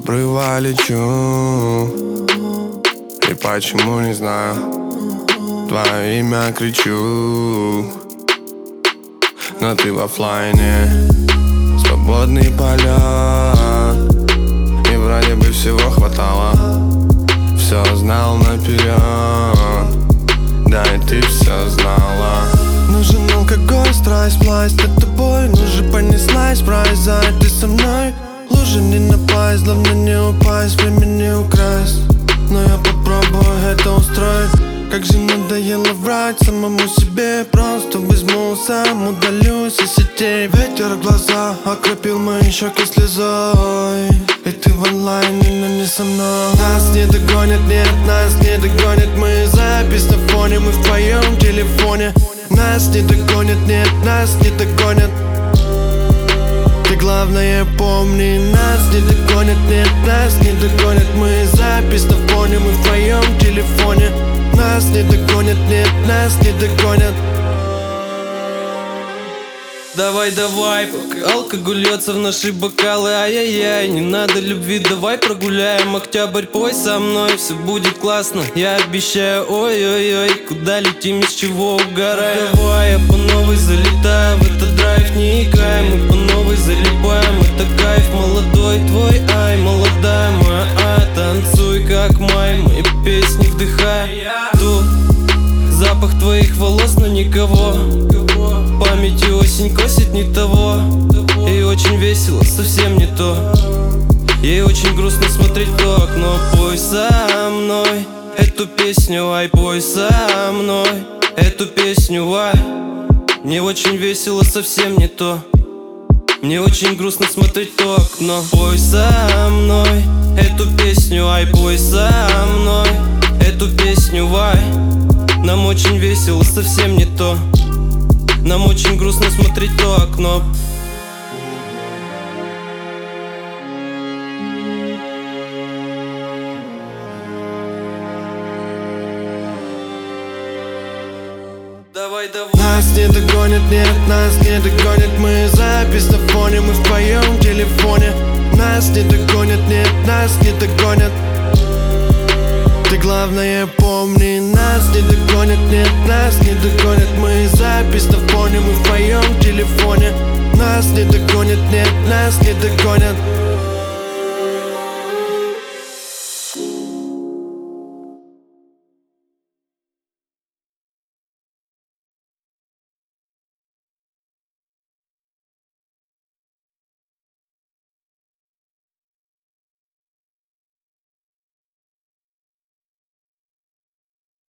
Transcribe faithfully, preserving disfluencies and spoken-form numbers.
обрыва лечу, и почему не знаю, твое имя кричу. Но ты в оффлайне, свободный полет, и вроде бы всего хватало. Все знал наперед, да и ты все знала. Нужен алкоголь, страсть, власть над тобой. Ну же понеслась, пролезай ты со мной. Лужи не напасть, главное не упасть, время не украсть. Но я попробую это устроить. Как же надоело врать самому себе. Просто возьму сам, удалюсь из сетей. Ветер в глаза окропил мои щеки слезой. И ты в онлайне, но не со мной. Нас не догонят, нет, нас не догонят. Мы запись на фоне, мы в твоем телефоне. Нас не догонят, нет, нас не догонят. Ты главное помни, нас не догонят, нет, нас не догонят. Мы запись на фоне, мы в твоем телефоне. Нас не догонят, нет, нас не догонят. Давай, давай, пока алкоголь льется в наши бокалы. Ай-яй-яй, не надо любви, давай прогуляем октябрь, пой со мной, все будет классно, я обещаю. Ой-ой-ой, куда летим, из чего угораем? Давай, я по новой залетаю в этот драйв, не икаем, мы по новой залипаем. Это кайф молодой твой, ай, молодая моя, ай, танцуй как май, мои песни вдыхай. Тут запах твоих волос, но никого. Памяти осень косит не того. Ей очень весело, совсем не то. Ей очень грустно смотреть в то окно. Пой со мной эту песню, ай, пой со мной эту песню, ай. Мне очень весело, совсем не то. Мне очень грустно смотреть в то окно. Пой со мной эту песню, ай, пой со мной эту песню, ай. Нам очень весело, совсем не то. Нам очень грустно смотреть в то окно. Давай, давай. Нас не догонят, нет, нас не догонят. Мы запись на фоне, мы в твоем телефоне. Нас не догонят, нет, нас не догонят. Ты главное помни, нас не догонят, нет, нас не догонят. Мы запись на фоне, мы в твоем телефоне. Нас не догонят, нет, нас не догонят.